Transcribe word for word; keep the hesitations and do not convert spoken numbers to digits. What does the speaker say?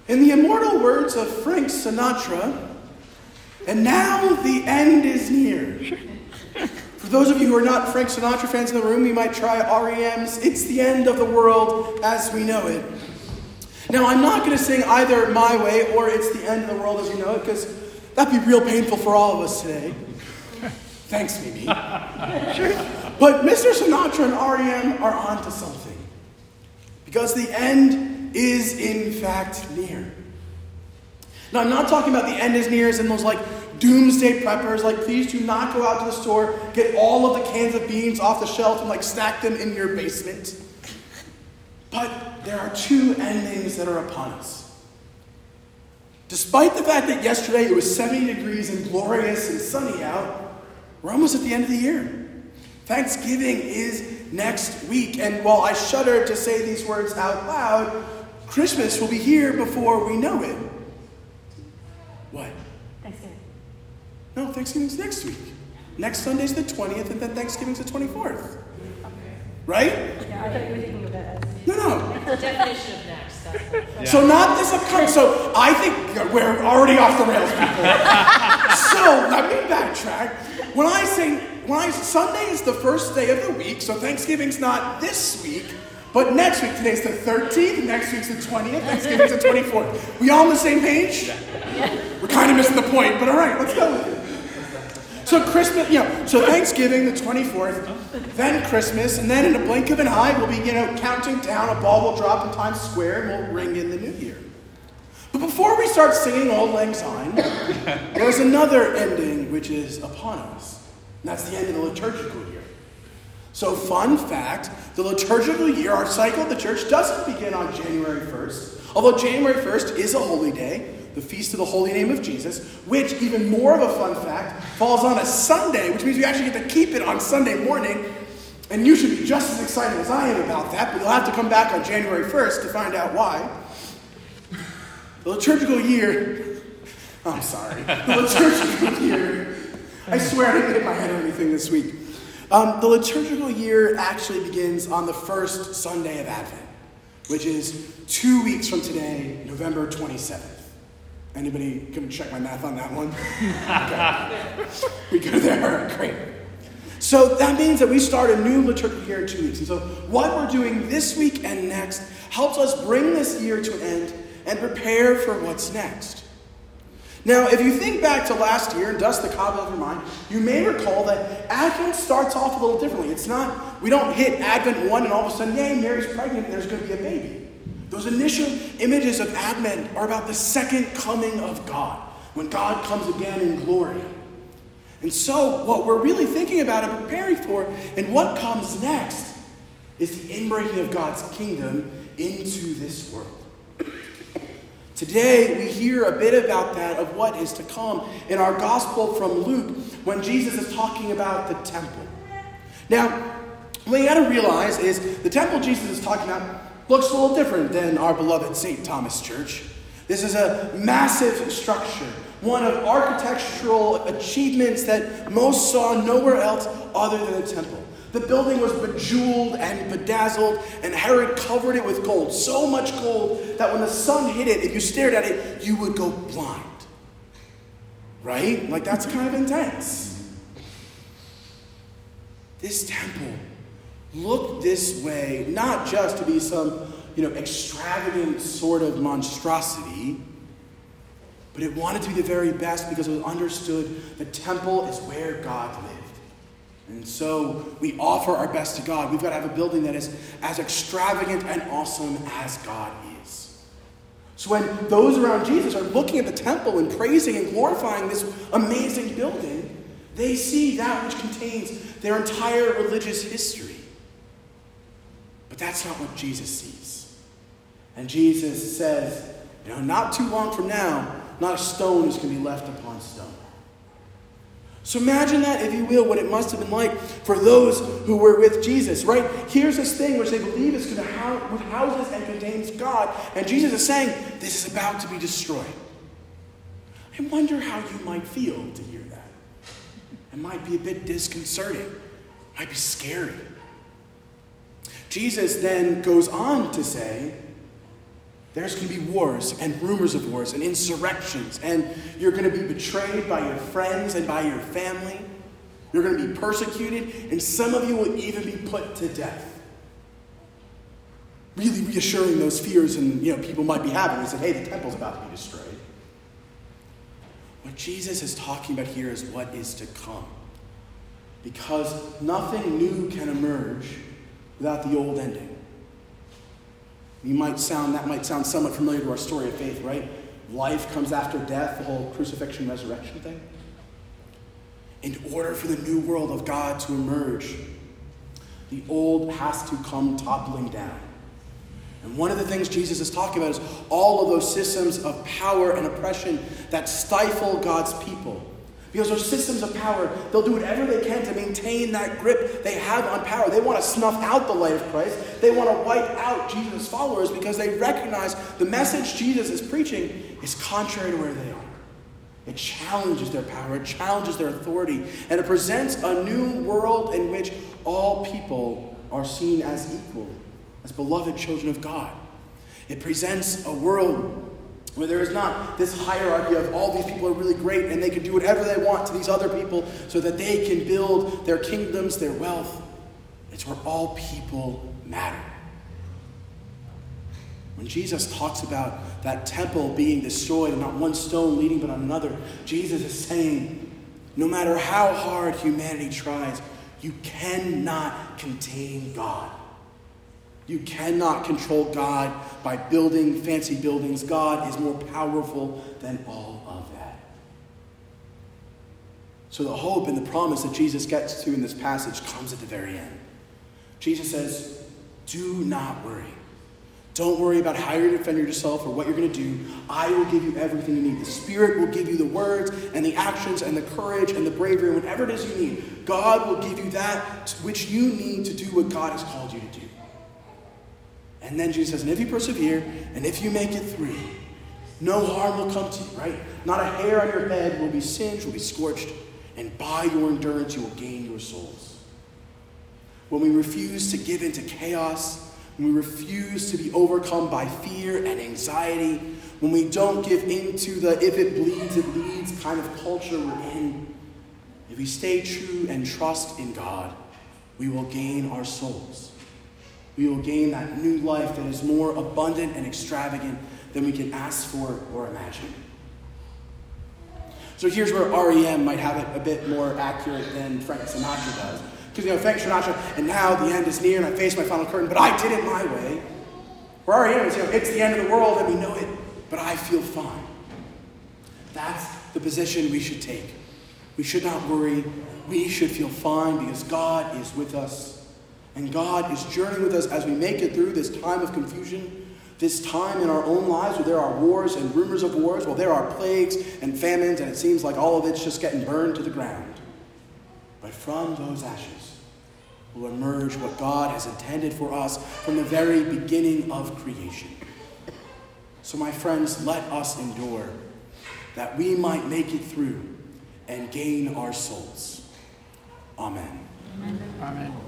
In the immortal words of Frank Sinatra, and now the end is near. For those of you who are not Frank Sinatra fans in the room, you might try R E M's It's the End of the World as We Know It. Now, I'm not going to sing either My Way or It's the End of the World as You Know It, because that'd be real painful for all of us today. Thanks, Mimi. But Mister Sinatra and R E M are onto something. Because the end is in fact near. Now, I'm not talking about the end is near as in those like doomsday preppers, like please do not go out to the store, get all of the cans of beans off the shelf and like stack them in your basement. But there are two endings that are upon us. Despite the fact that yesterday it was seventy degrees and glorious and sunny out, we're almost at the end of the year. Thanksgiving is next week, and while I shudder to say these words out loud, Christmas will be here before we know it. What? Thanksgiving. No, Thanksgiving's next week. Next Sunday's the twentieth, and then Thanksgiving's the twenty-fourth. Right? Yeah, I thought you were thinking of it as... No, no. It's the definition of next. That's the, Yeah. So not this upcoming. So I think we're already off the rails, people. So let me backtrack. When I say, when I Sunday is the first day of the week, so Thanksgiving's not this week, but next week. Today's the thirteenth, next week's the twentieth, Thanksgiving's the twenty-fourth. We all on the same page? Yeah. We're kind of missing the point, but all right, let's go with it. So Christmas, you know, so Thanksgiving, the twenty-fourth, then Christmas, and then in a blink of an eye, we'll be, you know, counting down, a ball will drop in Times Square, and we'll ring in the new year. But before we start singing Auld Lang Syne, there's another ending which is upon us, and that's the end of the liturgical year. So fun fact, the liturgical year, our cycle of the church, doesn't begin on January first, although January first is a holy day, the Feast of the Holy Name of Jesus, which, even more of a fun fact, falls on a Sunday, which means we actually get to keep it on Sunday morning. And you should be just as excited as I am about that, but you'll have to come back on January first to find out why. The liturgical year, I'm sorry, the liturgical year, I swear I didn't hit my head or anything this week. Um, the liturgical year actually begins on the first Sunday of Advent, which is two weeks from today, November twenty-seventh. Anybody can check my math on that one? Okay. We go there. Great. So that means that we start a new liturgical year in two weeks. And so what we're doing this week and next helps us bring this year to an end and prepare for what's next. Now, if you think back to last year and dust the cobweb of your mind, you may recall that Advent starts off a little differently. It's not, we don't hit Advent one and all of a sudden, yay, Mary's pregnant and there's going to be a baby. Those initial images of Advent are about the second coming of God, when God comes again in glory. And so what we're really thinking about and preparing for and what comes next is the inbreaking of God's kingdom into this world. Today we hear a bit about that, of what is to come in our gospel from Luke when Jesus is talking about the temple. Now, what you got to realize is the temple Jesus is talking about looks a little different than our beloved Saint Thomas Church. This is a massive structure, one of architectural achievements that most saw nowhere else other than the temple. The building was bejeweled and bedazzled, and Herod covered it with gold. So much gold that when the sun hit it, if you stared at it, you would go blind. Right? Like, that's kind of intense. This temple looked this way, not just to be some, you know, extravagant sort of monstrosity, but it wanted to be the very best because it was understood the temple is where God lived. And so we offer our best to God. We've got to have a building that is as extravagant and awesome as God is. So when those around Jesus are looking at the temple and praising and glorifying this amazing building, they see that which contains their entire religious history. But that's not what Jesus sees. And Jesus says, you know, not too long from now, not a stone is going to be left upon stone. So imagine that, if you will, what it must have been like for those who were with Jesus, right? Here's this thing which they believe is going to house, which houses and contains God. And Jesus is saying, this is about to be destroyed. I wonder how you might feel to hear that. It might be a bit disconcerting. It might be scary. Jesus then goes on to say there's going to be wars and rumors of wars and insurrections, and you're going to be betrayed by your friends and by your family. You're going to be persecuted, and some of you will even be put to death. Really reassuring those fears and you know people might be having. He said, hey, the temple's about to be destroyed. What Jesus is talking about here is what is to come. Because nothing new can emerge without the old ending. You might sound, that might sound somewhat familiar to our story of faith, right? Life comes after death, the whole crucifixion, resurrection thing. In order for the new world of God to emerge, the old has to come toppling down. And one of the things Jesus is talking about is all of those systems of power and oppression that stifle God's people. Because those systems of power, they'll do whatever they can to maintain that grip they have on power. They want to snuff out the light of Christ. They want to wipe out Jesus' followers because they recognize the message Jesus is preaching is contrary to where they are. It challenges their power. It challenges their authority. And it presents a new world in which all people are seen as equal, as beloved children of God. It presents a world where there is not this hierarchy of all these people are really great and they can do whatever they want to these other people so that they can build their kingdoms, their wealth. It's where all people matter. When Jesus talks about that temple being destroyed and not one stone leading but on another, Jesus is saying, no matter how hard humanity tries, you cannot contain God. You cannot control God by building fancy buildings. God is more powerful than all of that. So the hope and the promise that Jesus gets to in this passage comes at the very end. Jesus says, do not worry. Don't worry about how you're going to defend yourself or what you're going to do. I will give you everything you need. The Spirit will give you the words and the actions and the courage and the bravery, and whatever it is you need. God will give you that which you need to do what God has called you to do. And then Jesus says, and if you persevere, and if you make it through, no harm will come to you, right? Not a hair on your head will be singed, will be scorched, and by your endurance you will gain your souls. When we refuse to give in to chaos, when we refuse to be overcome by fear and anxiety, when we don't give in to the if it bleeds, it leads kind of culture we're in, if we stay true and trust in God, we will gain our souls. We will gain that new life that is more abundant and extravagant than we can ask for or imagine. So here's where R E M might have it a bit more accurate than Frank Sinatra does. Because, you know, Frank Sinatra, and now the end is near and I face my final curtain, but I did it my way. Where R E M is, you know, it's the end of the world and we know it, but I feel fine. That's the position we should take. We should not worry. We should feel fine because God is with us. And God is journeying with us as we make it through this time of confusion, this time in our own lives where there are wars and rumors of wars, where there are plagues and famines, and it seems like all of it's just getting burned to the ground. But from those ashes will emerge what God has intended for us from the very beginning of creation. So my friends, let us endure that we might make it through and gain our souls. Amen. Amen. Amen.